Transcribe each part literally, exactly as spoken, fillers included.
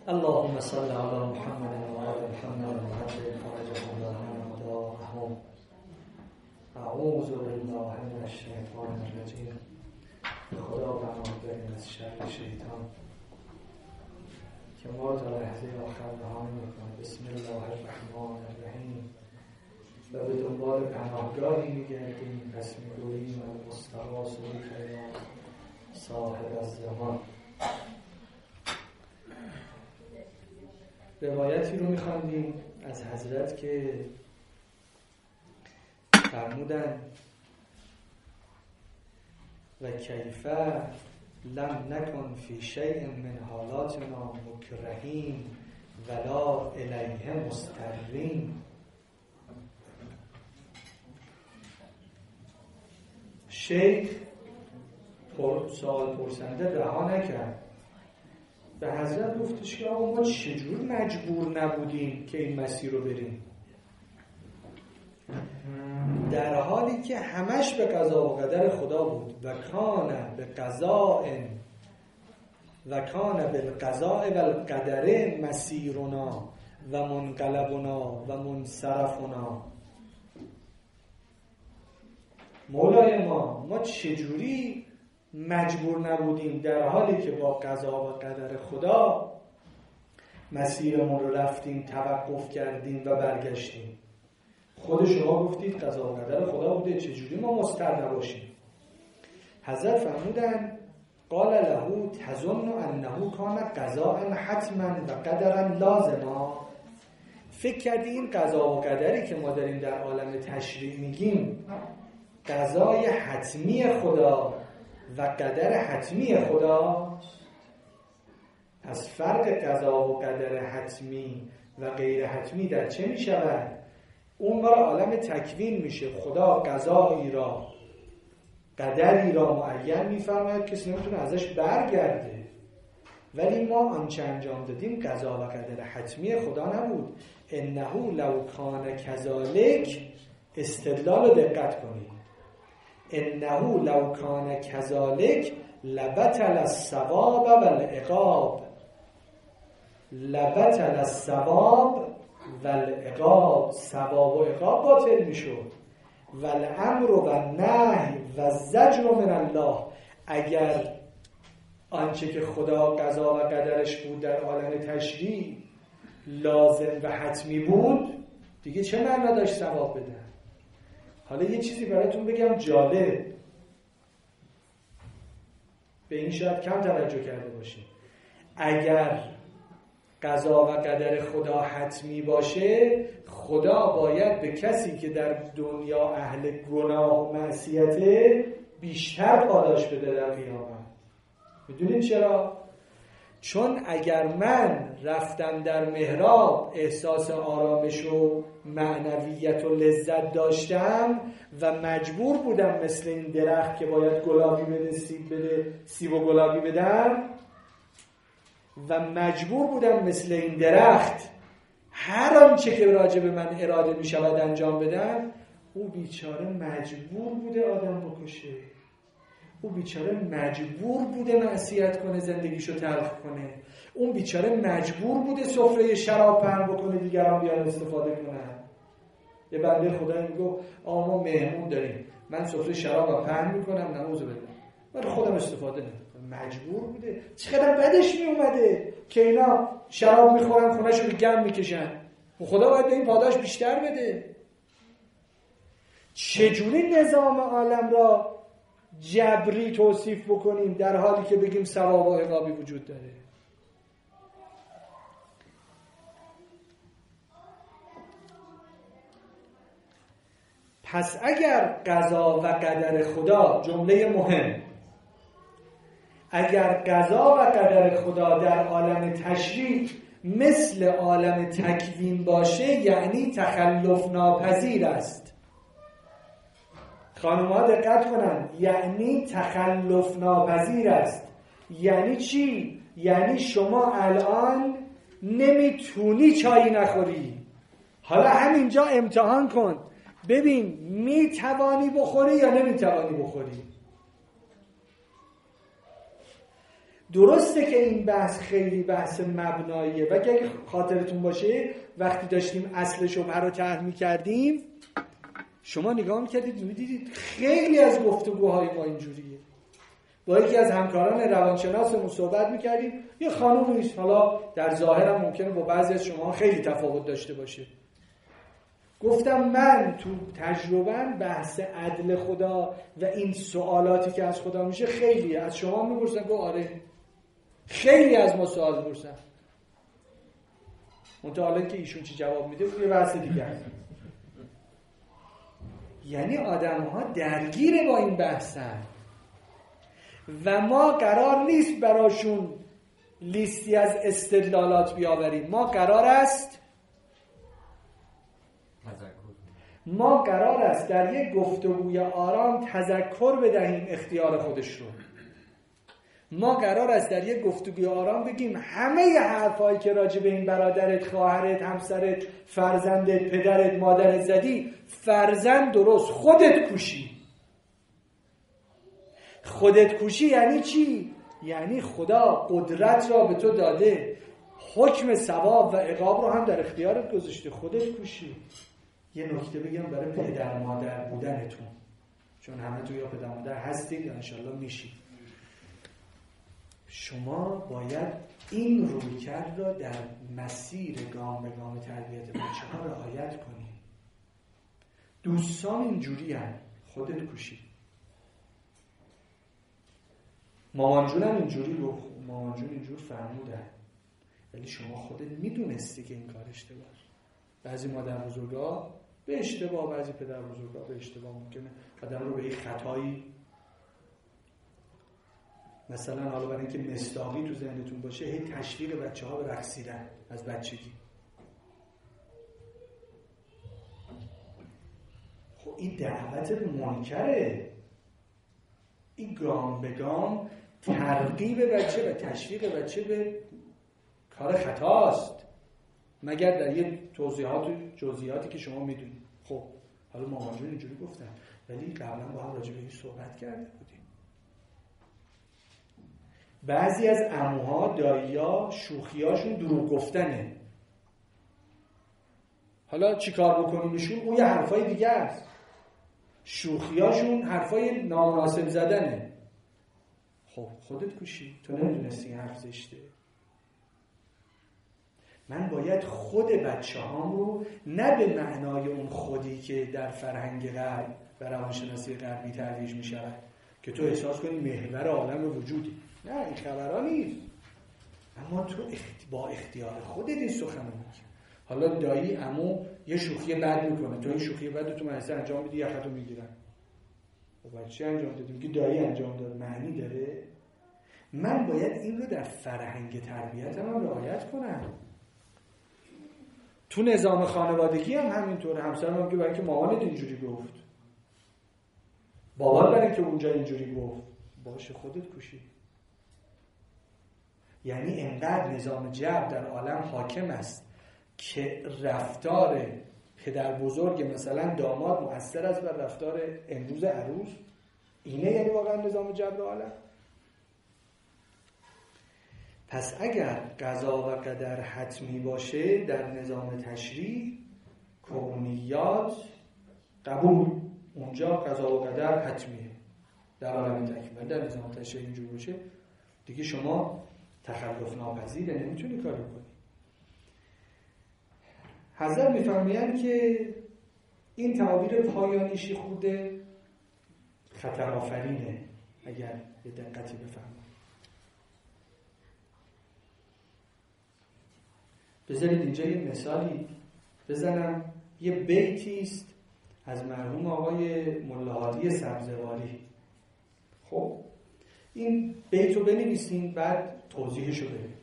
اللهم صل على محمد و آل محمد و عجل فرجهم و رحمهم. اعوذ بالله من الشیطان الرجیم. خدا پناه بریم از شر شیطان که ما تا لحظه آخر رها نمی‌کنه. بسم الله الرحمن الرحیم. و به دنبال پناهگاهی می‌گردیم، پس می‌گوییم المستغاث بک یا صاحب الزمان. روایتی رو می‌خواندیم از حضرت که فرمودن و کیفه لم نکن فی شیء من حالاتنا مکرهین ولا الیه مضطرین. شیخ سوال پرسنده رها نکرد، به حضرت گفتش که آقا ما چجور مجبور نبودیم که این مسیر رو بریم، در حالی که همش به قضا و قدر خدا بود. و کان به قضاء و کان بالقضاء و القدر مسیرنا و منقلبنا و منصرفنا. مولای ما ما چجوری مجبور نبودیم در حالی که با قضا و قدر خدا مسیرمون رو رفتیم، توقف کردیم و برگشتیم. خود شما گفتید قضا و قدر خدا بوده، چجوری ما مضطر نباشیم؟ حضرت فرمودن قال له تظن انه کان قضاء حتما و قدرا لازما. فکر کردی این قضا و قدری که ما داریم در عالم تشریع میگیم قضای حتمی خدا و قدر حتمی خدا؟ پس فرق قضا و قدر حتمی و غیر حتمی در چه می شود؟ اون بار عالم تکوین میشه، خدا قضایی را قدری را معین میفرماید کسی نمیتونه ازش برگرده. ولی ما آنچه انجام دادیم قضا و قدر حتمی خدا نبود. انه لو کان کذالک، استدلال رو دقت کنید، انه لو کان کذالک لبطل الثواب و العقاب. لبطل الثواب و العقاب، ثواب و عقاب باطل میشد. و الامر و نهی و زجر من الله. اگر آنچه که خدا قضا و قدرش بود در عالم تشریع لازم و حتمی بود، دیگه چه معنا داشت ثواب بدن؟ حالا یه چیزی براتون بگم جالب، به این شاید کم توجه کرده باشید. اگر قضا و قدر خدا حتمی باشه، خدا باید به کسی که در دنیا اهل گناه و معصیته بیشتر پاداش بده در قیامت. میدونید چرا؟ چون اگر من رفتم در محراب احساس آرامش و معنویت و لذت داشتم و مجبور بودم مثل این درخت که باید گلابی بده سیب بده سیب و گلابی بدم و مجبور بودم مثل این درخت هر آنچه که راجع به من اراده می شود انجام بدم، او بیچاره مجبور بوده آدم بکشه، او بیچاره مجبور بوده معصیت کنه، زندگیشو تلخ کنه، اون بیچاره مجبور بوده سفره شراب پهن بکنه دیگران بیان استفاده کنن. یه بنده خدایی میگه آقا ما مهمون داریم، من سفره شراب پهن میکنم، نعوذ بالله، من خودم استفاده نمیکنم. مجبور بوده. چقدر بدش می اومده که اینا شراب میخورن خونه‌شو رو گم میکشن. خدا باید به این پاداش بیشتر بده. چجوری نظام عالم را جبری توصیف بکنیم در حالی که بگیم ثواب و عقابی وجود داره؟ پس اگر قضا و قدر خدا، جمله مهم، اگر قضا و قدر خدا در عالم تشریع مثل عالم تکوین باشه، یعنی تخلف ناپذیر است. خانم‌ها دقت کنن، یعنی تخلف ناپذیر است. یعنی چی؟ یعنی شما الان نمیتونی چای نخوری، حالا همینجا امتحان کن ببین میتوانی بخوری یا نمیتوانی بخوری. درسته که این بحث خیلی بحث مبناییه و اگه خاطرتون باشه وقتی داشتیم اصل شبهه رو طرح می‌کردیم شما نگاه می‌کردید می‌دیدید خیلی از گفتگوهای ما اینجوریه. با یکی از همکاران روانشناسمون صحبت می‌کردیم، یه خانومی نیست، حالا در ظاهر هم ممکنه با بعضی از شما خیلی تفاوت داشته باشه. گفتم من تو تجربه‌ام بحث عدل خدا و این سوالاتی که از خدا میشه خیلیه. از شما می‌پرسن که آره خیلی از ما سوال می‌پرسن. منتها که ایشون چی جواب میده اون یه بحث دیگه است. یعنی آدم‌ها درگیر با این بحثن و ما قرار نیست براشون لیستی از استدلالات بیاوریم. ما قرار است ما قرار است در یک گفتگوی آرام تذکر بدهیم اختیار خودش رو. ما قرار است در یک گفتگوی آرام بگیم همه حرفایی که راجع به این برادرت، خواهرت، همسرت، فرزندت، پدرت، مادرت زدی فرزند درست، خودت کوشی. خودت کوشی یعنی چی؟ یعنی خدا قدرت را به تو داده، حکم ثواب و عقاب رو هم در اختیارت گذاشته، خودت کوشی. یه نکته بگم برای پدر مادر بودنتون، چون همه تو یا پدر مادر هستید یا انشالله میشید. شما باید این رویکرد را در مسیر گام به گام تربیت بچه‌ها رعایت کنید. دوستان اینجوری هست، خودت کوشی. مامان جونم اینجوری گفت، مامان جون اینجور فرمودن، ولی شما خودت میدونستی که این کار اشتباهه. بعضی مادر بزرگا به اشتباه، بعضی پدر بزرگا به اشتباه ممکنه آدم رو به این خطایی، مثلا حالا برای اینکه مصداقی تو ذهنتون باشه، هی تشویق بچه‌ها به رقصیدن از بچگی. خب این دعوت منکره. این گام به گام ترغیب بچه و تشویق بچه به کار خطاست، مگر در یه توضیحات و جزئیاتی که شما میدونید. خب حالا مامان جون اینجوری گفتن، ولی قبلا با هم راجع به این صحبت کرده بودیم. بعضی از عموها، دایی‌ها، شوخیاشون دروغ گفتنه. حالا چی کار بکنیمشون؟ اون یه حرفای دیگه است. شوخیاشون حرفای نامناسب زدنه. خب خودت کوشی، تو نمیدونستی این حرف زشته. من باید خود بچه هام رو نه به معنای اون خودی که در فرهنگ غرب و روانشناسی غربی ترویج می شود که تو احساس کنی محور عالم وجودی، نه این خبرها نیست، اما تو با اختیار خودت این سخن رو میگی. حالا دایی عمو یه شوخی بد میکنه، تو این شوخی بد تو مدرسه انجام میدی، یخت رو میگیرن. و بچه انجام دادی میگی دایی انجام داد، معنی داره؟ من باید این رو در فرهنگ تربیتم هم رعایت کنم. تو نظام خانوادگی هم همینطوره. همسرم هم که برای که مامانت اینجوری گفت، بابات برای که اونجا اینجوری گفت، باشه خودت کوشی. یعنی انقدر نظام جبر در عالم حاکم است که رفتار پدر بزرگ مثلا داماد مؤثر است بر رفتار امروز عروس. اینه یعنی واقعا نظام جبر عالم. پس اگر قضا و قدر حتمی باشه در نظام تشریع، کونیات قبول، اونجا قضا و قدر حتمیه در عالم تکمیل. در نظام تشریع اینجور باشه دیگه شما تخلف ناپذیره، نمیتونی کاری کنی. حضرت میفرمایند که این تعابیر پایانیشی خوده خطر آفرینه اگر یه دقتی بفهمید. بذارید اینجا یه مثالی بزنم. یه بیتی است از مرحوم آقای ملا هادی سبزواری. خب این بیت رو بنویسین بعد توضیحش رو بدید.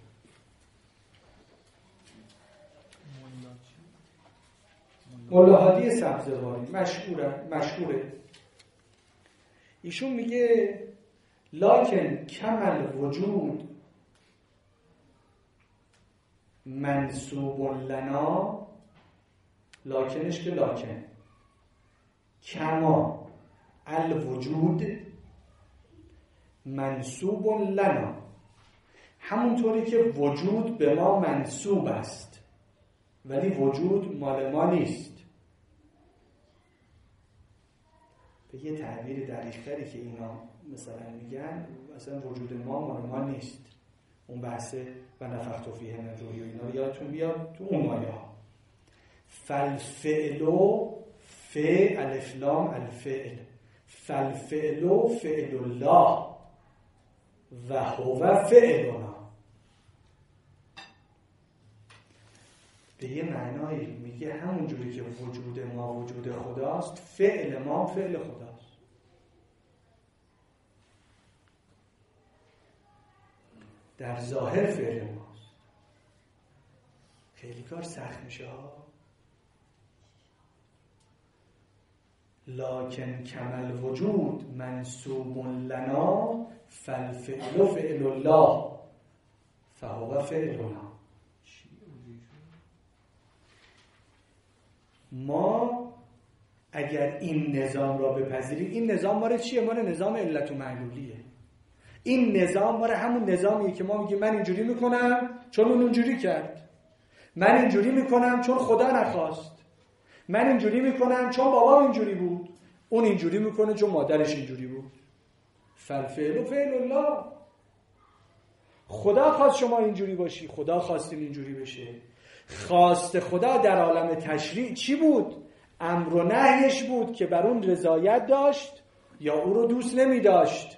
ملا هادی سبزواری مشهوره مشهوره ایشون میگه لکن کمل وجود منصوب لنا، لاکنش که لاکن، کما الوجود منصوب لنا، همونطوری که وجود به ما منسوب است ولی وجود مال ما نیست. به یه تعبیر دقیق‌تری که اینا مثلا میگن مثلا وجود ما مال ما نیست، اون بحث و نفخت فیه من روحی و اینا رو یادتون بیاد تو اون آیه ها. فالفعل ف الف لام الفعل، فالفعل فعل الله و هو فعلنا. به یه معنایی میگه همون جوری که وجود ما وجود خداست، فعل ما فعل خداست. در ظاهر فعل ماست. خیلی کار سخت میشه ها. لکن کمل وجود منسوب لنا فالفعل فعل الله فهو فعلنا. ما اگر این نظام را بپذیریم، این نظام ما چیه؟ ما نظام علت و معلولیه. این نظام ما همون نظامیه که ما میگیم من اینجوری میکنم چون اون اونجوری کرد، من اینجوری میکنم چون خدا نخواست، من اینجوری میکنم چون بابام اینجوری بود، اون اینجوری میکنه چون مادرش اینجوری بود. فالفعل فعل الله. خدا خواست شما اینجوری باشی، خدا خواستین اینجوری بشه. خواست خدا در عالم تشریع چی بود؟ امر و نهیش بود که بر اون رضایت داشت یا او رو دوست نمی داشت.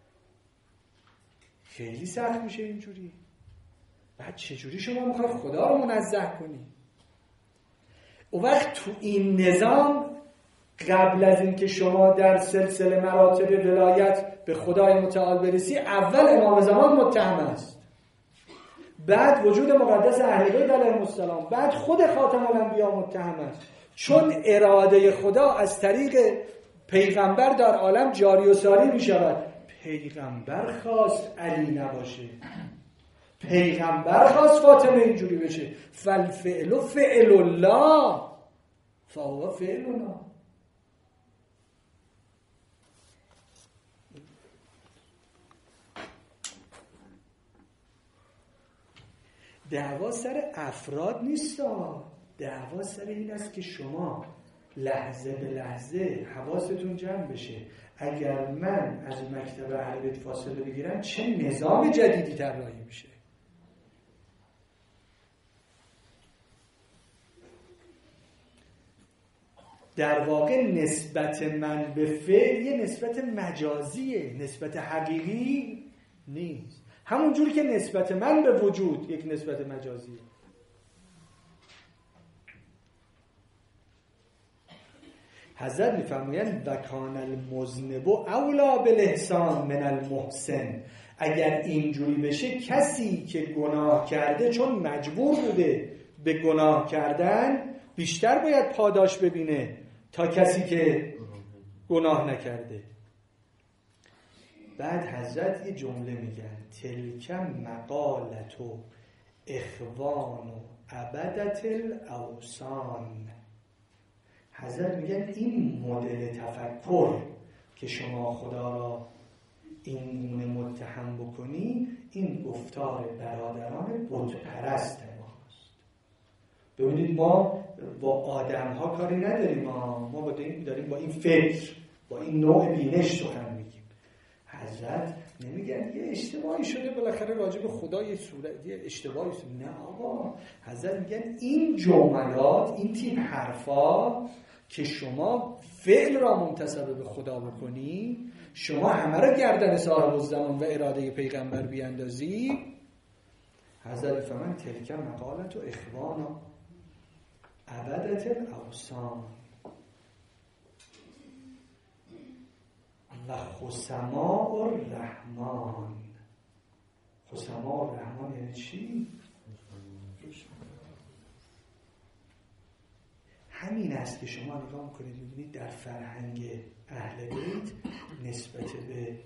خیلی سخت میشه اینجوری. بعد چجوری شما میخواید خدا رو منزه کنی؟ اون وقت تو این نظام قبل از اینکه شما در سلسله مراتب ولایت به خدای متعال برسی، اول امام زمان متهم است، بعد وجود مقدس اهل بیت علیهم السلام، بعد خود خاتم الانبیا متهم است. چون اراده خدا از طریق پیغمبر در عالم جاری و ساری می شود. پیغمبر خواست علی نباشه، پیغمبر خواست فاطمه اینجوری بشه. فالفعل فعل الله فهو فعلنا. دعوا سر افراد نیست، دعوا سر این است که شما لحظه به لحظه حواستون جمع بشه. اگر من از مکتب اهل بیت فاصله بگیرم چه نظام جدیدی طراحی میشه؟ در واقع نسبت من به فعل یه نسبت مجازیه، نسبت حقیقی نیست. همون جوری که نسبت من به وجود یک نسبت مجازیه. حضرت میفرمایند و کان المذنب اولا بالاحسان من المحسن. اگر اینجوری بشه کسی که گناه کرده چون مجبور بوده به گناه کردن بیشتر باید پاداش ببینه تا کسی که گناه نکرده. بعد حضرت یه جمله میگن تلک مقالت و اخوان و عبدت الاوثان. حضرت میگن این مدل تفکر که شما خدا را این گونه متهم بکنی، این گفتار برادران بت پرست ماست. ببینید ما با آدم ها کاری نداریم، ما ما با داریم با این فکر، با این نوع بینش سخن میگیم. حضرت نمیگن یه اشتباهی شده بالاخره راجع به خدا یه صورت یه اشتباهی شده. نه آقا، حضرت میگن این جملات، این تیپ حرفا که شما فعل را منتسب به خدا بکنی، شما همه را گردن صاحب الزمان و اراده پیغمبر بیاندازی. حضرت فرمان تلک مقالت و اخوان و عبدت الاوثان و خصماء الرحمن. خصماء الرحمن یعنی چی؟ همین است که شما نگاه میکنید میبینید در فرهنگ اهل بیت نسبت به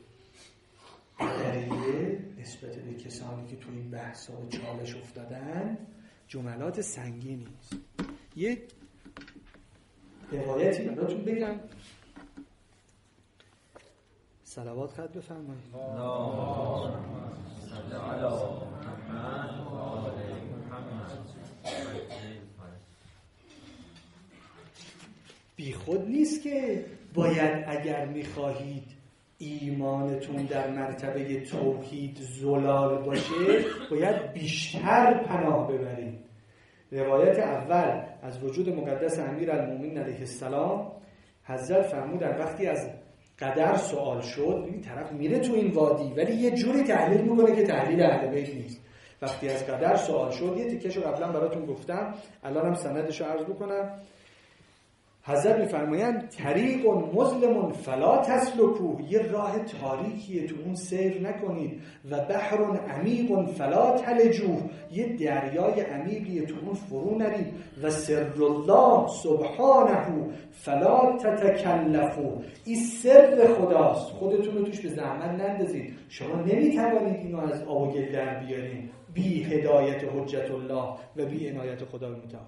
قدریه، نسبت به کسانی که تو این بحث ها چالش افتادن، جملات سنگینی است. یه روایتی براتون بگم، صلوات خط بفرمایید. بی خود نیست که باید اگر میخواهید ایمانتون در مرتبه توحید زلال باشه باید بیشتر پناه ببرید. روایت اول از وجود مقدس امیرالمومنین علیه السلام، حضرت فرمودن وقتی از قدر سوال شد، این طرف میره تو این وادی ولی یه جوری تحلیل میکنه که تحلیل اهل بیت نیست. وقتی از قدر سوال شد، یه تیکشو قبلا براتون گفتم، الانم سندشو عرض بکنم. حضرت میفرمایند طریق مظلم فلا تسلکوه، یه راه تاریکیه تو اون سیر نکنید. و بحر عمیق فلا تلجوه، یه دریای عمیقیه تو اون فرو نرید. و سر الله سبحانه فلا تتکلفو، این سر خداست، خودتون رو توش به زحمت نندازید. شما نمیتوانید اینو از آب و گل در بیارید بی هدایت حجت الله و بی عنایت خدای متعال.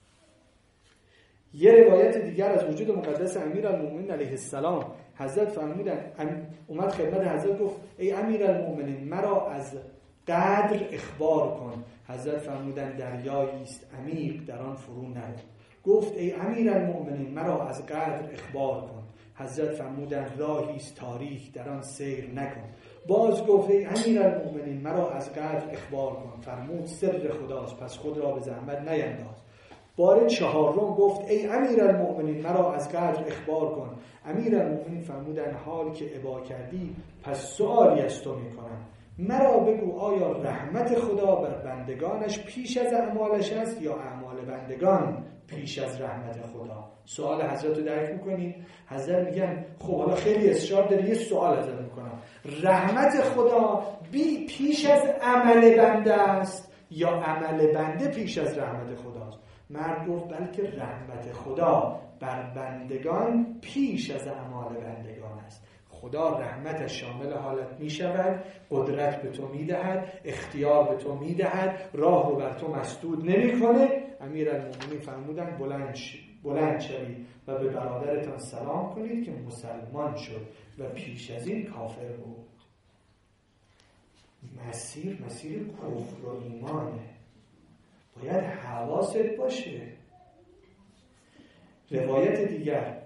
یه روایت دیگر از وجود مقدس امیرالمومنین علیه السلام، حضرت فرمودن، اومد خدمت حضرت گفت ای امیرالمومنین مرا از قدر اخبار کن. حضرت فرمودن دریایی است عمیق، در آن فرو نرو. گفت ای امیرالمومنین مرا از قدر اخبار کن. حضرت فرمودن راهی است تاریک، در آن سیر نکن. باز گفت ای امیرالمومنین مرا از قدر اخبار کن. فرمود سر خداست، پس خود را به زحمت نینداز. بار چهارم گفت ای امیرالمومنین مرا از قدر اخبار کن. امیرالمومنین فرمودن حال که ابا کردی پس سؤالی از تو میکنم، مرا بگو آیا رحمت خدا بر بندگانش پیش از اعمالش است یا اعمال بندگان پیش از رحمت خدا؟ سوال حضرت رو درک میکنید؟ حضرت میگن خب حالا خیلی اصرار داری، یه سوال ازت میکنم، رحمت خدا بی پیش از عمل بنده است یا عمل بنده پیش از رحمت خداست؟ مرد گفت بلکه رحمت خدا بر بندگان پیش از اعمال بندگان است. خدا رحمتش شامل حالت می شود، قدرت به تو می دهد، اختیار به تو می دهد، راه رو بر تو مسدود نمی کنه. امیرالمومنین فرمودن بلند بلند شوید و به برادرتان سلام کنید که مسلمان شد و پیش از این کافر بود. مسیر مسیر کفر و ایمانه، باید حواست باشه. روایت دیگر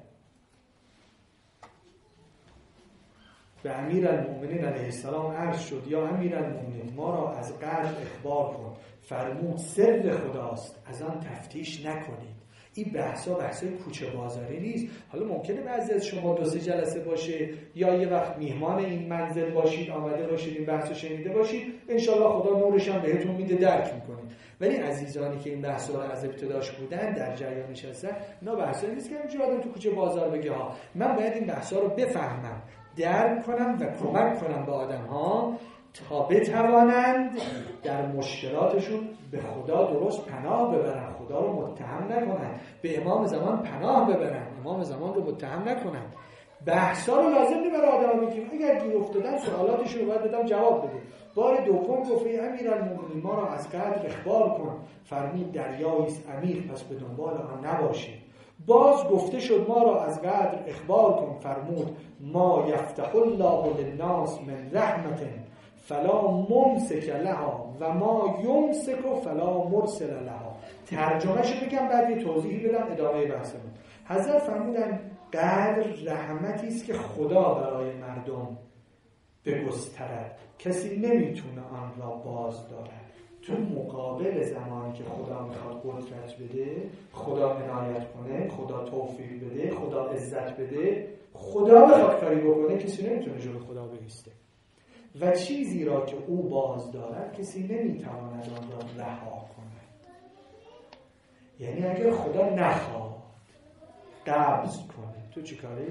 به امیرالمومنین علیه السلام عرض شد یا امیرالمومنین ما را از قدر اخبار کن. فرمود سر خداست، از آن تفتیش نکنید. این بحثا بحثای کوچه بازاری نیست. حالا ممکنه بعضی از شما دو سه جلسه باشه یا یه وقت میهمان این منزل باشید، آمده باشید این بحثو شنیده باشید، انشالله خدا نورش هم بهتون میده، درک میکنید. ولی عزیزانی که این بحثا رو از ابتداش بودن، در جریانش هستن، اینا بحثایی نیست که همینجوری آدم تو کوچه بازار بگه ها من باید این بحثا رو بفهمم، درک کنم و کمک کنم به آدم ها تا بتوانند در مشکلاتشون به خدا درست پناه ببرن، خدا رو متهم نکنن، به امام زمان پناه ببرن، امام زمان رو متهم نکنن. بحثا رو لازم نیست برای آدم بگیم، اگر گیر افتادن سوالاتشون رو باید بدم جواب بده. بار دوم گفت ای امیرالمومنین ما را از قدر اخبار کن. فرمود دریایی است عمیق، پس به دنبال آن نباشید. باز گفته شد ما را از قدر اخبار کن. فرمود ما یفتح الله للناس من رحمت فلا ممسک لها و ما یمسک فلا مرسل لها. ترجمهشو بگم بعد یه توضیحی بدم ادامه بحثمون. حضرت فرمودن قدر رحمتی است که خدا برای مردم بگسترد، کسی نمیتونه آن را باز دارد. تو مقابل زمانی که خدا میخواد قدرت بده، خدا عنایت کنه، خدا توفیق بده، خدا عزت بده، خدا بخواد کاری بکنه، کسی نمیتونه جلوی خدا بایسته. و چیزی را که او باز دارد کسی نمیتواند آن را رها کند. یعنی اگر خدا نخواد قبض کنه، تو چی کاری؟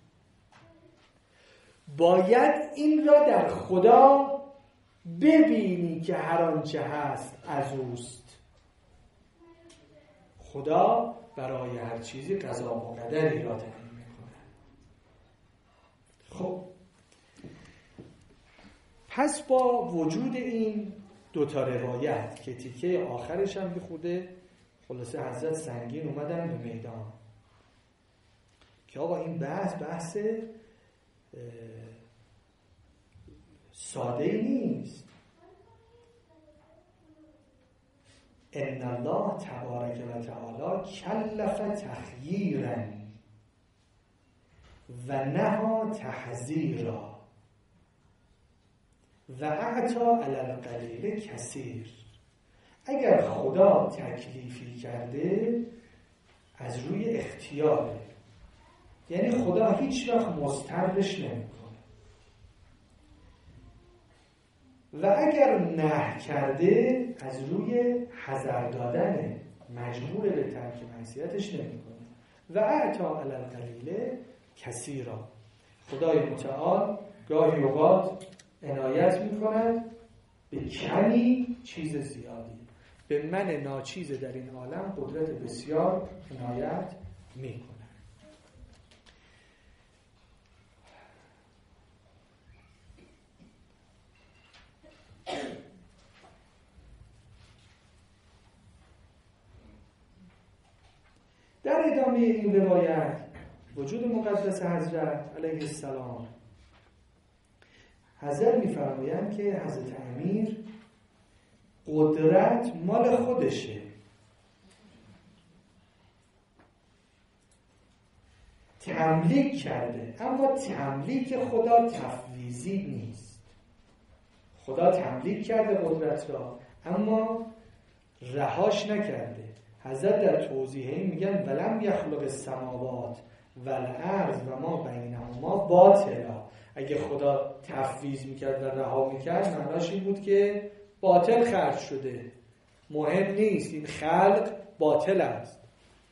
باید این را در خدا ببینی که هر آنچه هست از اوست. خدا برای هر چیزی قضا و قدری را تعیین میکنه. خب پس با وجود این دوتا روایت که تیکه آخرش هم بخوده خلاصه حضرت سنگین اومدن به میدان که آقا این بحث بحث ساده ای نیست. ان الله تبارک و تعالی کلف تخییرا و نهی تحذیرا و اعطی علی القلیل کثیر. اگر خدا تکلیفی کرده از روی اختیاره، یعنی خدا هیچ وقت مضطرش نمیکنه، و اگر نهی کرده از روی حذر دادن، مجبور به ترک معصیتش نمیکنه. و اعطی علی القلیل کثیرا. خدای متعال گاهی اوقات عنایت میکند به کمی چیز زیادی. به من ناچیز در این عالم قدرت بسیار عنایت میکند. در ادامه این روایت وجود مقدس حضرت علیه السلام، حضرت می‌فرمایند که حضرت امیر قدرت مال خودشه، تملیک کرده، اما تملیک خدا تفویضی نیست. خدا تملیک کرده قدرت را اما رهاش نکرده. حضرت در توضیحی میگن ولم یخلق السماوات والارض و ما بینهما باطلا. اگه خدا تفویض میکرد و رها میکرد معناش این بود که باطل خلق شده، مهم نیست، این خلق باطل است.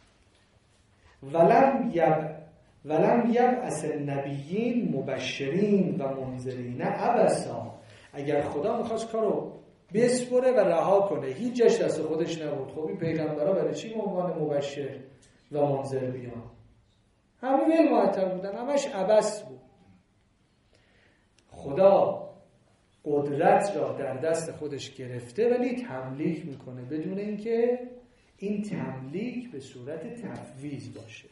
ولم یب ولم یبعث النبیین مبشرین و منذرین عبثا. اگر خدا میخواست کارو بسپره و رها کنه، هیچ جاش دست خودش نبود. خب این پیغمبرها برای چی به عنوان مبشر و منذر بیان؟ همه ول معطل بودن، همش عبث بود. خدا قدرت را در دست خودش گرفته ولی تملیک میکنه بدون اینکه این تملیک به صورت تفویض باشه.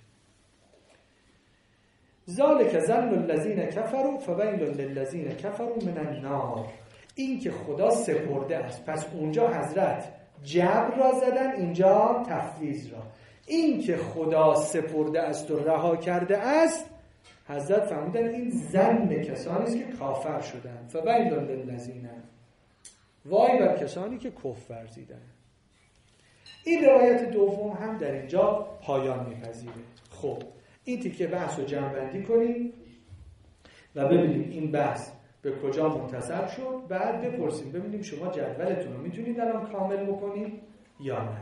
ذالک ظن الذین کفروا فویل للذین کفروا من النار. این که خدا سپرده است، پس اونجا حضرت جبر را زدن، اینجا تفویض را. این که خدا سپرده است و رها کرده است، حضرت فهمیدن این ظن کسانی است که کافر شدند. فویل للذین، وای بر کسانی که کفر ورزیدند. این روایت دوم هم در اینجا پایان میپذیره. خب این تیکه بحث رو جمع‌بندی کنیم و ببینیم این بحث به کجا منتسب شد. بعد بپرسیم ببینیم شما جدولتون رو میتونید الان کامل بکنید یا نه.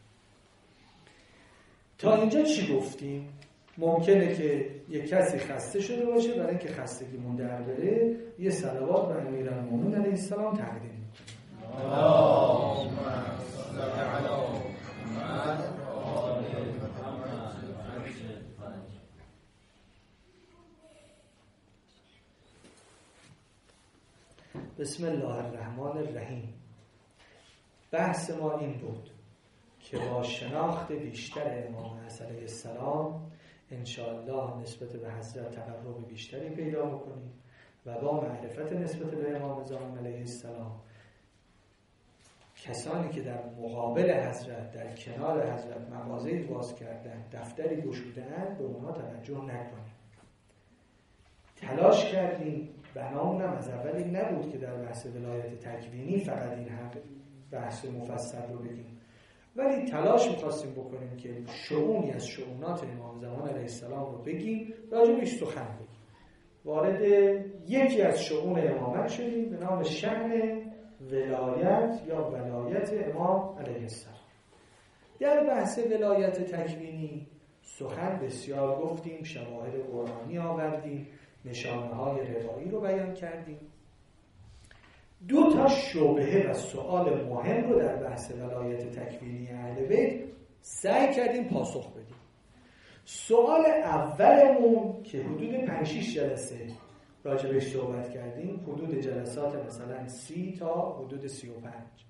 تا اینجا چی گفتیم؟ ممکنه که یک کسی خسته شده باشه، برای اینکه خستگی مونده بره یه صلوات بر امیرالمومنین علیه السلام تقدیم میکنیم. اللهم صل علی محمد. بسم الله الرحمن الرحیم. بحث ما این بود که با شناخت بیشتر امام حسن علیه السلام انشاءالله نسبت به حضرت تقرب بیشتری پیدا بکنیم و با معرفت نسبت به امام زمان علیه السلام کسانی که در مقابل حضرت، در کنار حضرت مغازه‌ای باز کردن، دفتری گشودن، به اونها توجه نکنیم. تلاش کردیم، بنامونم از اولی نبود که در بحث ولایت تکوینی فقط این حق بحث مفصل رو بگیم، ولی تلاش می‌خواستیم بکنیم که شؤونی از شؤونات امام زمان علیه السلام رو بگیم، راجع بهش سخن بگیم. وارد یکی از شؤون امامت شدیم به نام شأن ولایت یا ولایت امام علیه السلام. در بحث ولایت تکوینی سخن بسیار گفتیم، شواهد قرآنی آوردیم، نشانه‌های روایی رو بیان کردیم. دو تا شبهه و سوال مهم رو در بحث ولایت تکوینی اهل بیت سعی کردیم پاسخ بدیم. سوال اولمون که حدود پنج شش جلسه راجبش صحبت کردیم، حدود جلسات مثلا سی تا حدود سی و پنج،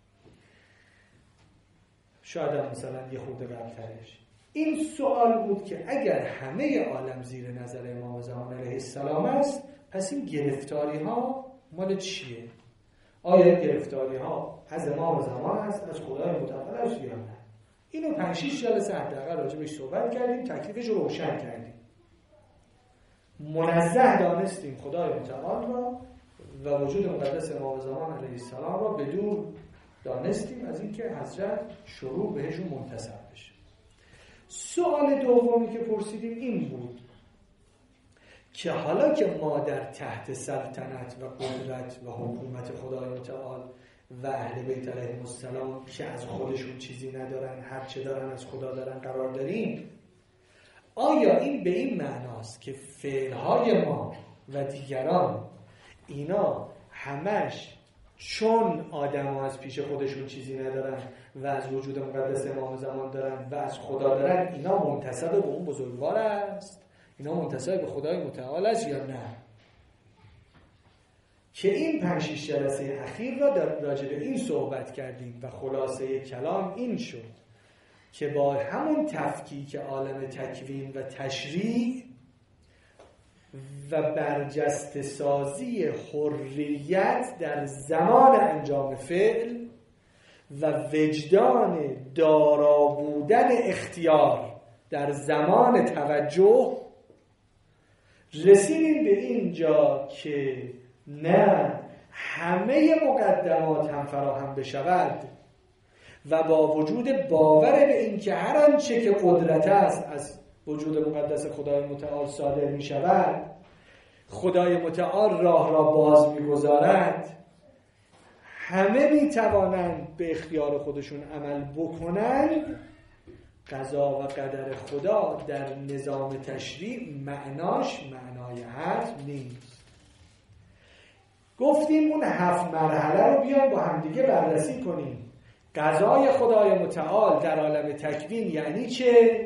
شاید هم مثلا یه خورده قبل‌ترش. این سوال بود که اگر همه عالم زیر نظر امام زمان علیه السلام است، پس این گرفتاری ها مال چیه؟ آیا این گرفتاری ها از امام زمان است، از خدای متعال است یا نه؟ اینو پنج شش جلسه حداقل راجبش صحبت کردیم، تکلیفش رو روشن کردیم. منزه دانستیم خدای متعال را و وجود مقدس امام زمان علیه السلام را بدور دانستیم از اینکه حضرت شروع بهشون منتسب بشه. سوال دومی که پرسیدیم این بود که حالا که ما در تحت سلطنت و قدرت و حکومت خدای متعال و اهل بیت علیهم السلام که از خودشون چیزی ندارن، هر چه دارن از خدا دارن قرار داریم، آیا این به این معناست که فعلهای ما و دیگران اینا همش چون آدم ها از پیش خودشون چیزی ندارن و از وجود مقدس امام زمان دارن و از خدا دارن، اینا منتسب به اون بزرگوار است؟ اینا منتسب به خدای متعال است یا نه؟ که این پنج شش جلسه اخیر را در راجع به این صحبت کردیم و خلاصه کلام این شد که با همون تفکیک عالم تکوین و تشریع و برجسته سازی حریت در زمان انجام فعل و وجدان دارا بودن اختیار در زمان توجه رسیدیم به اینجا که نه همه مقدمات هم فراهم بشود و با وجود باور به این که هر آنچه که قدرت است از وجود مقدس خدای متعال صادر می شود، خدای متعال راه را باز می گذارد، همه می توانند به اختیار خودشون عمل بکنند. قضا و قدر خدا در نظام تشریع معناش معنای حتم نیست. گفتیم اون هفت مرحله رو بیان با همدیگه بررسی کنیم. قضای خدای متعال در عالم تکوین یعنی چه؟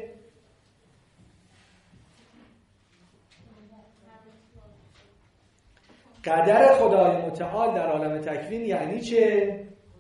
قدر خدای متعال در عالم تکوین یعنی چه؟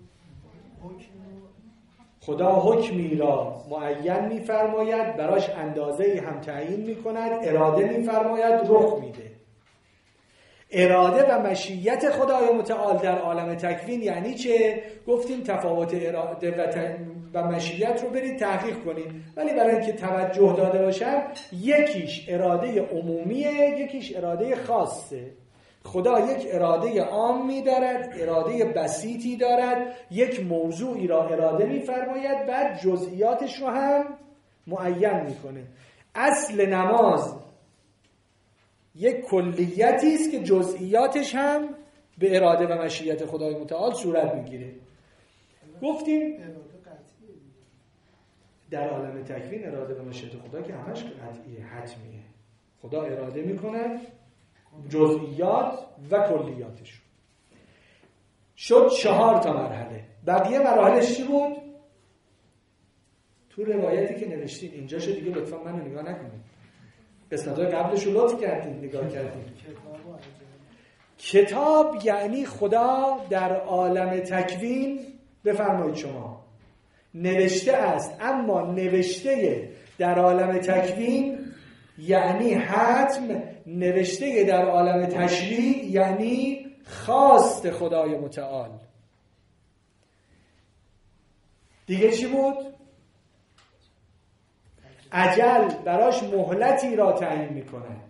خدا حکمی را معین می‌فرماید، براش اندازه‌ای هم تعیین می‌کند، اراده می‌فرماید، رخ میده. اراده و مشیت خدای متعال در عالم تکوین یعنی چه؟ گفتیم تفاوت اراده و, ت... و مشیت رو برید تحقیق کنید، ولی برای اینکه توجه داده باشم، یکیش اراده عمومیه، یکیش اراده خاصه. خدا یک اراده عامی دارد، اراده بسیطی دارد، یک موضوعی را اراده می‌فرماید، بعد جزئیاتش رو هم معین می‌کنه. اصل نماز یک کلیتی است که جزئیاتش هم به اراده و مشیت خدای متعال صورت می‌گیره. گفتیم در عالم تکوین اراده و مشیت خدا که همش قطعیه، حتمیه. خدا اراده می‌کند جزئیات و کلیاتش. شد چهار تا مرحله. بقیه مراحلش چی بود؟ تو روایتی که نوشتید اینجا شد دیگه، لطفا منو نگاه نکنید. قسمت‌های قبلش رو لطف کردید نگاه کردید. کتاب یعنی خدا در عالم تکوین، بفرمایید شما، نوشته است، اما نوشته در عالم تکوین یعنی حتم، نوشته در عالم تشریع یعنی خواست خدای متعال. دیگه چی بود؟ اجل براش مهلتی را تعیین می کند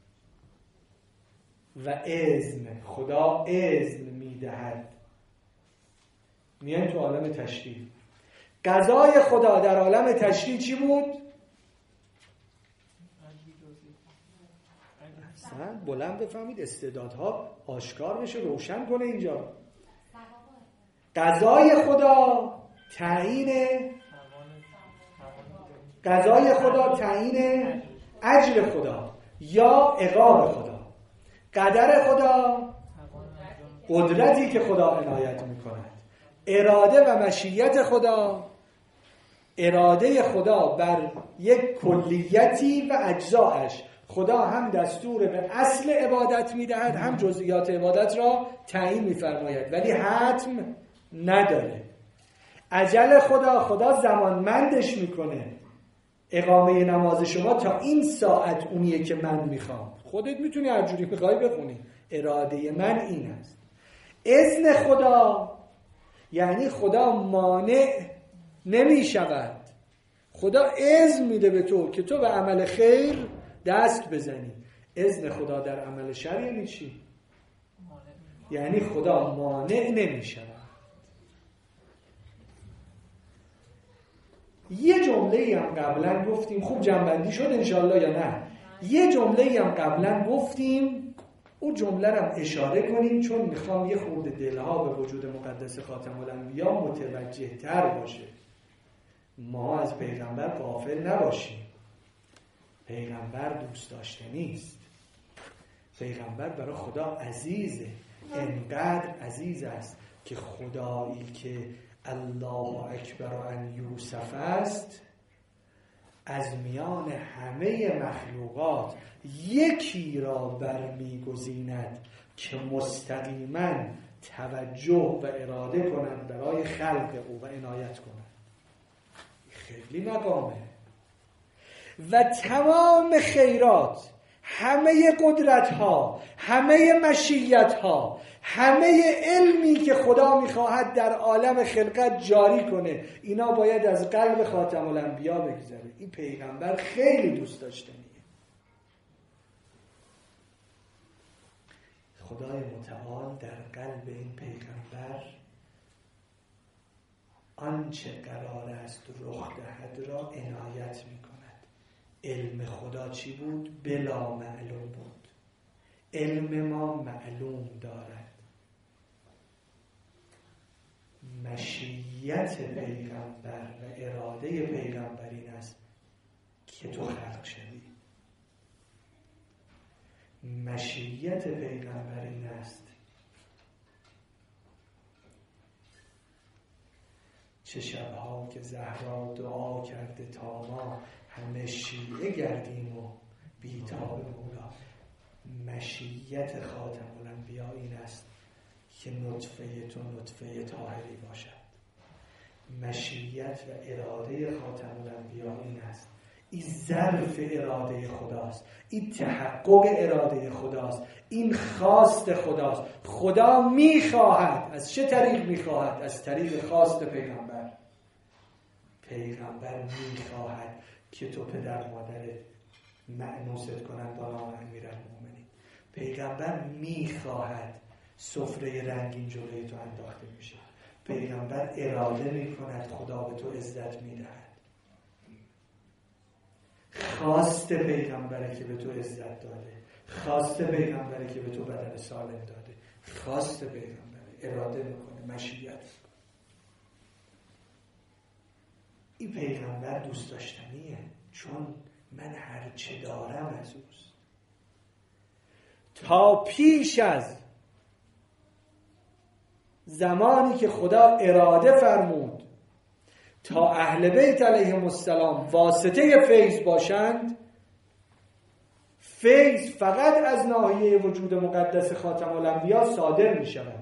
و اذن، خدا اذن می دهد. میان تو عالم تشریع. قضای خدا در عالم تشریع چی بود؟ بلند بفهمید، استعدادها آشکار بشه، روشن کنه اینجا. قضای خدا تعیین قضای خدا تعیین اجر خدا یا عقاب خدا. قدر خدا قدرتی که خدا عنایت میکند. اراده و مشیت خدا، اراده خدا بر یک کلیتی و اجزایش. خدا هم دستور به اصل عبادت میدهد، هم جزئیات عبادت را تعیین میفرماید، ولی حتم نداره. اجل خدا، خدا زمانمندش میکنه. اقامه نماز شما تا این ساعت اونیه که من میخوام. خودت میتونی هر جوری میخوای بخونی. اراده من این است. اذن خدا یعنی خدا مانع نمی شود. خدا اذن میده به تو که تو به عمل خیر دست بزنی. اذن خدا در عمل شر یعنی چی؟ یعنی خدا مانع نمی شود. یه جمله هم قبلا گفتیم، خوب جنبندی شد انشالله یا نه؟ یه جمله هم قبلا گفتیم، اون جمله رو هم اشاره کنیم چون میخوام یه خورده دلها به وجود مقدس خاتم الانبیا متوجه تر باشه. ما از پیغمبر غافل نباشیم. پیغمبر دوست داشتنی است. پیغمبر برای خدا عزیزه، انقدر عزیز است که خدایی که الله اکبر ان یوسف است از میان همه مخلوقات یکی را برمیگزیند که مستقیما توجه و اراده کنند برای خلق او و عنایت کنند. خیلی مقامه. و تمام خیرات، همه قدرت ها، همه مشیت ها، همه علمی که خدا میخواهد در عالم خلقت جاری کنه، اینا باید از قلب خاتم الانبیا بگذره. این پیغمبر خیلی دوست داشتنیه. خدای متعال در قلب این پیغمبر آنچه قرار است رخ دهد را عنایت میکند. علم خدا چی بود؟ بلا معلوم بود. علم ما معلوم دارد. مشیت پیغمبر و اراده پیغمبر این است که تو خلق شدی. مشیت پیغمبر این است چه شبها که زهرا دعا کرده تا ما همه شیعه گردیم و بیتاب مولا. مشیت خاتم الانبیا این است که نطفه تو نطفه طاهری باشد. مشیت و اراده خاتم الانبیا این است. این ظرف اراده خداست. این تحقق اراده خداست. این خواست خداست. خدا میخواهد. از چه طریق میخواهد؟ از طریق خواست پیغمبر. پیغمبر میخواهد که تو پدر مادرت مأنوست کنند با نام امیرالمومنین. پیغمبر میخواهد سفره رنگین جلوی تو انداخته میشه. پیغمبر اراده میکند خدا به تو عزت میدهد. خواست پیغمبره که به تو عزت داده. خواست پیغمبره که به تو بدن سالم داده. خواست پیغمبره، اراده میکنه، مشیت. این پیغمبر دوست داشتنیه چون من هر چه دارم از اوست. تا پیش از زمانی که خدا اراده فرمود تا اهل بیت علیهم السلام واسطه فیض باشند، فیض فقط از ناحیه وجود مقدس خاتم الانبیا صادر می شود.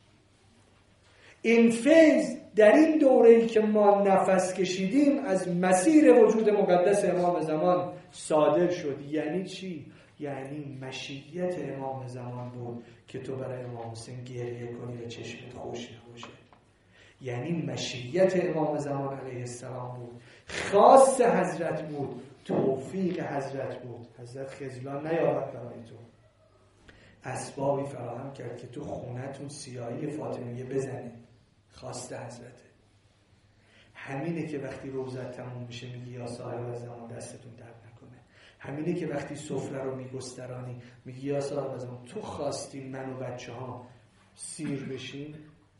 این فیض در این دوره‌ای که ما نفس کشیدیم از مسیر وجود مقدس امام زمان صادر شد. یعنی چی؟ یعنی مشیت امام زمان بود که تو برای امام حسین گریه کنی و چشمت خوش نباشه. یعنی مشیت امام زمان علیه السلام بود. خواست حضرت بود. توفیق حضرت بود. حضرت خذلان نیاورد برای تو. اسبابی فراهم کرد که تو خونتون سیاهی فاطمیه بزنه. خواست حضرته. همینه که وقتی روزت تموم میشه میگی یا صاحب زمان دستتون درد نکنه. همینه که وقتی سفره رو میگسترانی میگی یا صاحب زمان تو خواستی من و بچه ها سیر بشیم،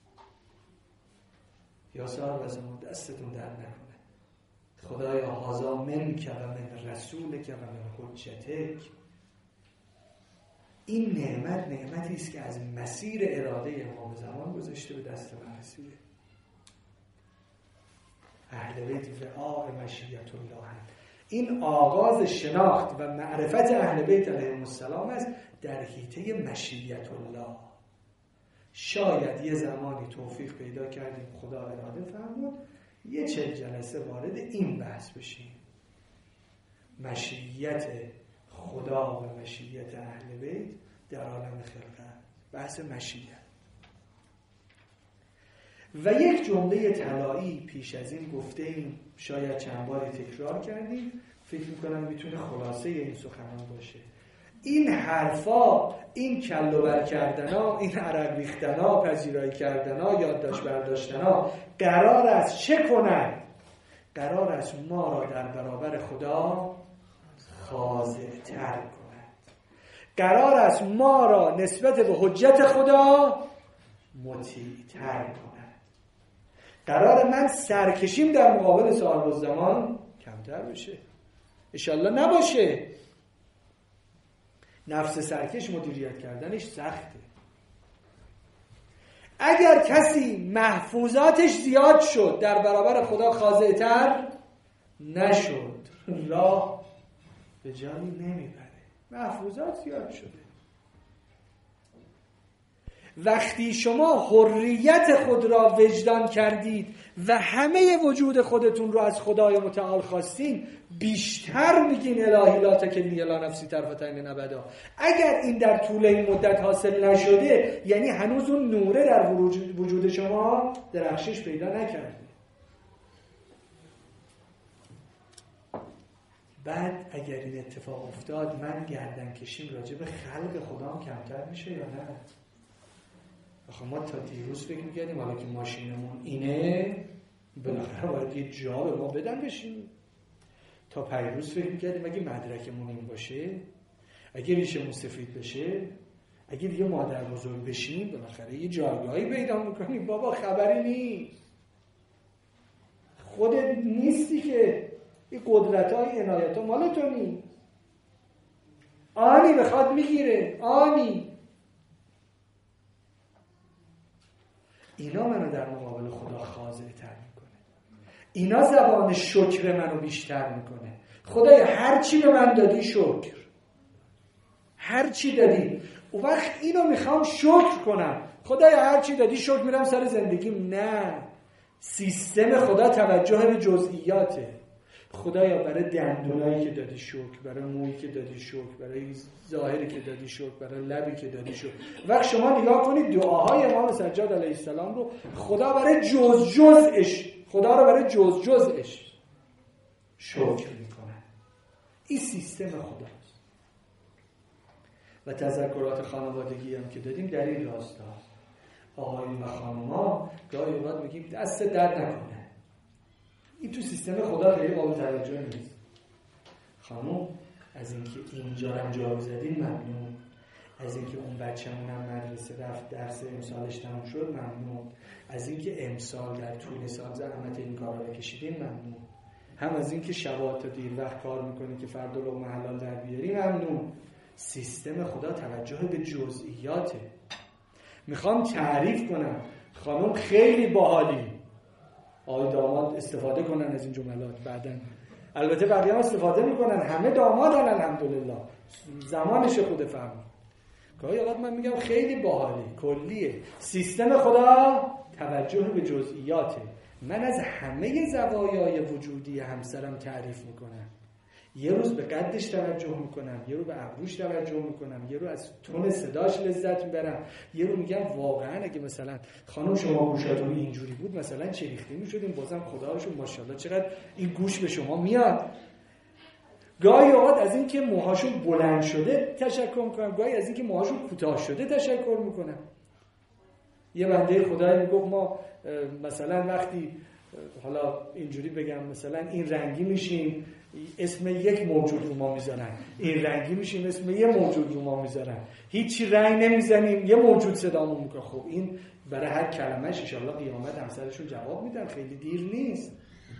یا صاحب زمان دستتون درد نکنه. خدایا هذا منک و من رسولک و من حجتک. این نعمت نعمتی است که از مسیر اراده امام زمان گذاشته به دست من رسیده. اهل بیت وعاء مشیت الله. این آغاز شناخت و معرفت اهل بیت علیهم السلام است در حیطه مشیت الله. شاید یه زمانی توفیق پیدا کردیم خدا اراده فرمود یه چند جلسه وارد این بحث بشیم. مشیت خدا و مشیت اهل بیت در عالم خلقت. بحث مشیت. و یک جمله طلایی پیش از این گفته ایم، شاید چند باری تکرار کردیم، فکر میکنم میتونه خلاصه این سخنان باشه. این حرفا، این کل و بر کردنا، این عرق ریختنا، پذیرایی کردنا، یادداشت برداشتنا قرار است چه کند؟ قرار است ما را در برابر خدا خاضع‌تر کند. قرار است ما را نسبت به حجت خدا مطیع‌تر کند. قرار من سرکشیم در مقابل صاحب الزمان کمتر بشه، انشالله نباشه. نفس سرکش مدیریت کردنش سخته. اگر کسی محفوظاتش زیاد شد در برابر خدا خاضع‌تر نشد، راه به جایی نمیبره. محفوظات زیاد شده. وقتی شما حریت خود را وجدان کردید و همه وجود خودتون رو از خدای متعال خواستین، بیشتر میگین الهی لا تکلنی الی نفسی طرفة عین ابدا. اگر این در طول این مدت حاصل نشده، یعنی هنوز اون نوره در وجود شما درخشش پیدا نکرده. بعد اگر این اتفاق افتاد، من گردن کشیم راجع به خلق خدام کمتر میشه یا نه؟ آخه ما تا دیروز فکر میکردیم حالا که ماشینمون اینه بالاخره باید یه جا به ما بدن بشیم. تا پیروز فکر میکردیم اگه مدرکمون این باشه، اگه ریشمون سفید بشه، اگه دیگه مادر بزرگ بشیم، بالاخره یه جایگاهی پیدا میکنیم. بابا خبری نیست، خودت نیستی که این قدرت های عنایت ها مال تو نیست. آنی بخواد میگیره، آنی. اینا منو در مقابل خدا خاضع تر میکنه. اینا زبان شکر منو بیشتر میکنه. خدایا هر چی به من دادی شکر، هر چی دادی. اون وقت اینو میخوام شکر کنم. خدایا هر چی دادی شکر، میرم سر زندگیم. نه، سیستم خدا توجه به جزئیاته. خدایا برای دندونایی که دادی شکر، برای مویی که دادی شکر، برای ظاهری که دادی شکر، برای لبی که دادی شکر. وقت شما نگاه کنید دعاهای امام سجاد علیه السلام رو، خدا برای جز جزش، خدا رو برای جز جزش شکر میکنه. این سیستم خداست. و تذکرات خانوادگی هم که دادیم در این راستا. آقایون و خانوما گاهی اوقات میگیم دست درد نکنه، این تو سیستم خدا خیلی قابل توجه نیست. خانم از اینکه اینجا هم جا زدین ممنون، از اینکه اون بچه‌مون هم مدرسه رفت درس امسالش تموم شد ممنون، از اینکه امسال در طول سال زحمت این کارا رو کشیدین ممنون، هم از اینکه شبا تا دیر وقت کار میکنین که فردا لقمه حلال در بیاری ممنون. سیستم خدا توجه به جزئیاته. میخوام تعریف کنم خانم خیلی باحالی، آقای داماد استفاده کنن از این جملات بعداً. البته بقیه هم استفاده میکنن، همه دامادن الحمدلله، زمانش خود فرما. گاهی اوقات من میگم خیلی باحالی، کلیه. سیستم خدا توجه به جزئیاته. من از همه زوایای وجودی همسرم تعریف میکنم. یه روز به قدش توجه میکنم، یه رو به ابروش توجه میکنم، یه رو از تون صداش لذت میبرم، یه رو میگم واقعا اگه مثلا خانم شما گوشاتون اینجوری بود مثلا چه ریختی میشدیم، بازم خدا رو شما ماشاءالله چقدر این گوش به شما میاد. گاهی اوقات از این که موهاشون بلند شده تشکر میکنم، گاهی از این که موهاشون کوتاه شده تشکر میکنم. یه بنده خدایی میگفت ما مثلا وقتی حالا اینجوری بگم مثلا این رنگی میشیم اسم یک موجود رو ما میذارن، این رنگی میشیم اسم یه موجود رو ما میذارن، هیچی رنگ نمیزنیم یه موجود صدامون میکنه. خب این برای هر کلمه‌اش ان شاءالله قیامت همسرشون جواب میدن، خیلی دیر نیست.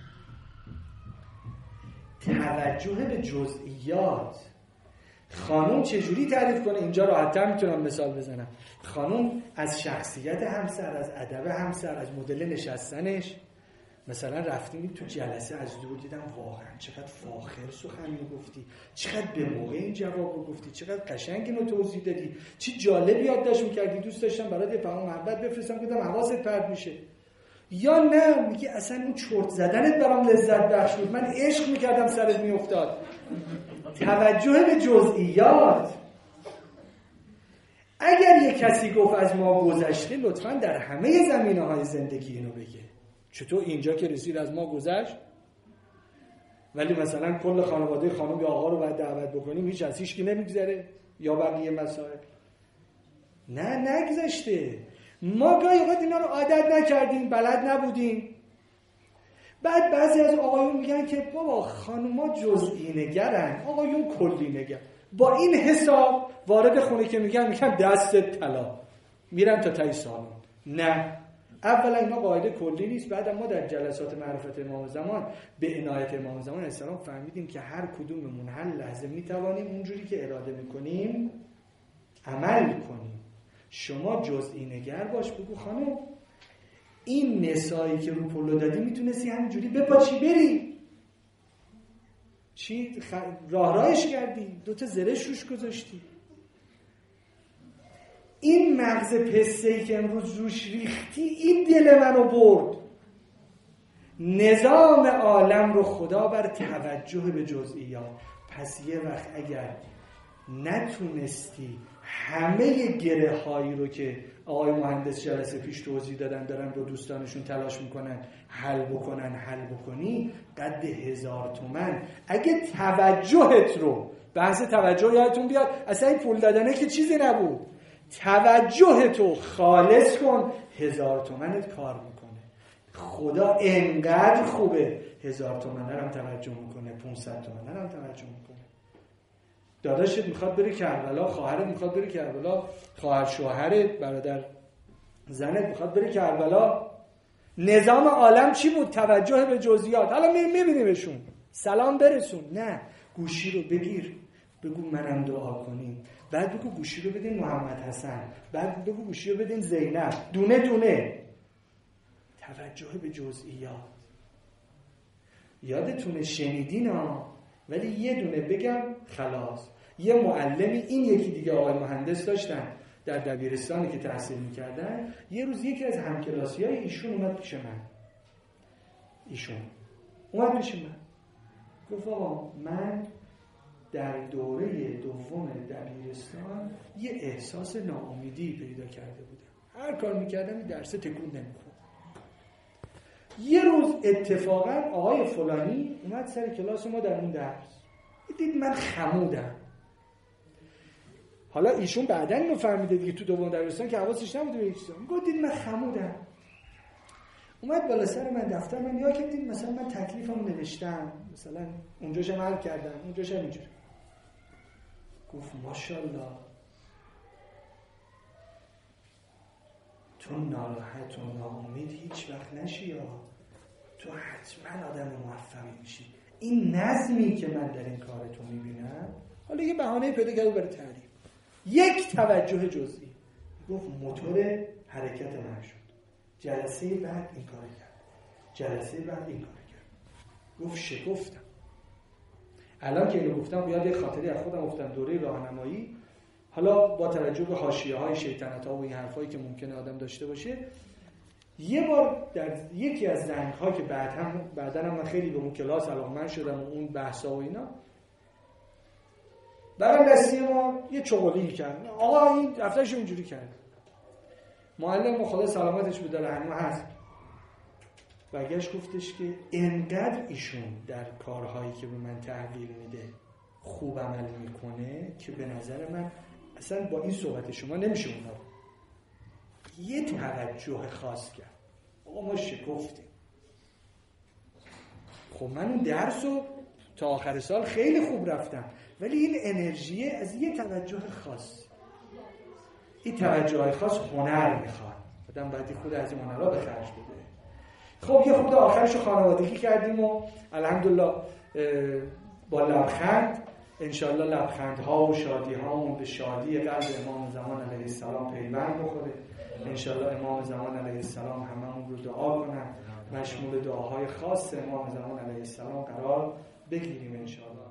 توجه به جزئیات. خانم چجوری تعریف کنه؟ اینجا راحت‌تر میتونم مثال بزنم. خانم از شخصیت همسر، از ادب همسر، از مدل نشستنش، مثلا رفتیم تو جلسه از دور دیدم واقعا چقدر فاخر سخن میگفتی، چقدر به موقع این جواب رو گفتی، چقدر قشنگ اینو توضیح دادی، چی جالب یادداشت می‌کردی، دوست داشتم برات یه پیام محبت بفرستم که دیدم حواست پرت میشه. یا نه میگه اصلا اون چرت زدنت برام لذت بخش بود، من عشق میکردم سرت میافتاد. توجه به جزئیات. اگر یک کسی گفت از ما گذشته، لطفاً در همه زمینه‌های زندگی اینو بگه. چطور اینجا که رسید از ما گذشت، ولی مثلا کل خانواده خانم یا آقا رو باید دعوت بکنیم، هیچ از هیچ کی نمیگذره، یا بقیه مسائل. نه نگذشته. ما گاهی اوقات اینا رو عادت نکردیم، بلد نبودیم. بعد بعضی از آقایون میگن که بابا خانوما جزئی نگرن، آقایون کلی نگر. با این حساب وارد خونه که میگن میگن دست طلا، میرم تا تای سالن. نه، اولا اینا قاعده کلی نیست. بعد ما در جلسات معرفت امام زمان به عنایت امام زمان علیه السلام فهمیدیم که هر کدوممون هر لحظه میتوانیم اونجوری که اراده میکنیم عمل کنیم. شما جزئی نگر باش، بگو خانم این نسایی که رو پلو دادی میتونستی همینجوری بپاچی بری، چی خ... راه راهش کردی، دوتا زرش روش گذاشتی. این مغز پسته‌ای که امروز روش ریختی، این دل منو برد. نظام عالم رو خدا بر توجه به جزئیات. پس یه وقت اگر نتونستی همه گره هایی رو که آقای مهندس جلسه پیش توضیح دادن دارن با دوستانشون تلاش میکنن حل بکنن حل بکنی، قد هزار تومن. اگه توجهت رو، بحث توجه یادتون بیاد، اصلا این پول دادنه که چیزی نبود، توجهتو خالص کن، هزار تومنت کار میکنه. خدا انقدر خوبه، هزار تومنه هم توجه میکنه، پونصد تومنه هم توجه میکنه. داداشت میخواد بره کربلا، خواهرت میخواد بره کربلا، خواهر شوهرت، برادر زنت میخواد بره کربلا. نظام عالم چی بود؟ توجه به جزئیات. حالا میبینیمشون، سلام برسون. نه، گوشی رو بگیر بگو منم دعا کنیم، بعد بگو گوشی رو بدین محمد حسن، بعد بگو گوشی رو بدین زینب، دونه دونه. توجه به جزئیات. یادتونه شنیدین ها، ولی یه دونه بگم خلاص. یه معلمی، این یکی دیگه آقای مهندس داشتن در دبیرستانی که تحصیل میکردن. یه روز یکی از همکلاسی‌های ایشون اومد پیش من. ایشون اومد پیش من گفت آقا من در دوره دوم دبیرستان یه احساس ناامیدی پیدا کرده بودم. هر کار میکردم این درس تکون نمیخورد. یه روز اتفاقا آقای فلانی اومد سر کلاس ما در اون درس، دید من خمودم. حالا ایشون بعداً اینو فهمیده دیگه، تو دوم دبیرستان که حواسش نبوده به چیزا. گفت دید من خمودم. اومد بالا سر من دفتر من یا که دید مثلا من تکلیفمو نوشتم، مثلا اونجاشم حل کردم، اونجاشم اینجوری. گفت ماشاءالله تو ناراحت و ناامید هیچ وقت نشی، یا تو حتما آدم موفقی میشی. این نظمی که من در این کارتون میبینم، حالا یه بهانه پیدا کرد برای تعریف، یک توجه جزئی. گفت موتور حرکت من شد. جلسه بعد این کار کرد، جلسه بعد این کار کرد. گفت شکفتم. الان که اینو گفتم بیاد یه خاطری از خودم گفتم، دوره راهنمایی، حالا با توجه به حاشیه‌های شیطنت‌ها و این حرفایی که ممکنه آدم داشته باشه، یه بار در یکی از زنگ‌ها که بعد هم بعداً هم من خیلی به اون کلاس علاقه‌مند شدم و اون بحث‌ها و اینا، برام دستی ما یه چغلی کرد. آقا این دفترش اینجوری کرد. معلم خدا سلامتش بده هنوز هست. برگشت گفتش که انقدر ایشون در کارهایی که به من تحویل میده خوب عمل میکنه که به نظر من اصلا با این صحبت شما نمیشه اونا یه توجه خاص کرد. آقا ما شکفتیم. خب من اون درس رو تا آخر سال خیلی خوب رفتم، ولی این انرژی از یه توجه خاص، این توجه خاص هنر میخواد. آدم باید خود از این هنرها به خرج بده. خب یه خود آخرش رو خانوادگی کردیم و الحمدلله با لبخند، انشالله لبخندها و شادی هامون به شادی قلب امام زمان علیه السلام پیوند بخوره. انشالله امام زمان علیه السلام هممون رو دعا کنن، مشمول دعاهای خاص امام زمان علیه السلام قرار بگیریم انشالله.